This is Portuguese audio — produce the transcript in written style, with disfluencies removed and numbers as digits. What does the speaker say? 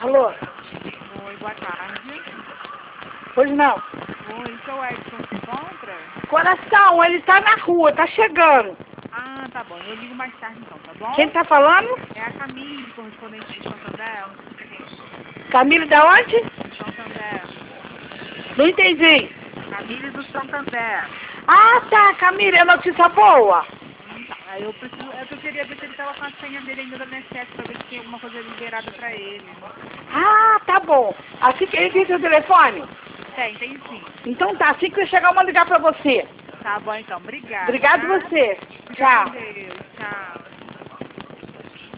Alô? Oi, boa tarde. Pois não. Oi, seu Edson se encontra? Coração, ele tá na rua, tá chegando. Ah, tá bom. Eu ligo mais tarde então, tá bom? Quem tá falando? É a Camille, correspondente de Santander. Camila da onde? Santander. Não entendi. Camille do Santander. Ah, tá, Camila, é notícia boa. Tá. Aí eu preciso. É que eu queria ver se ele tava com a senha dele ainda da NSS pra ver se tem alguma coisa liberada pra ele. Ah, tá bom. Assim que ele tem seu telefone? Tem sim. Então tá, assim que eu chegar eu vou ligar pra você. Tá bom então, obrigada. Obrigado Tá? você. Fica Tchau. com Deus. Tchau.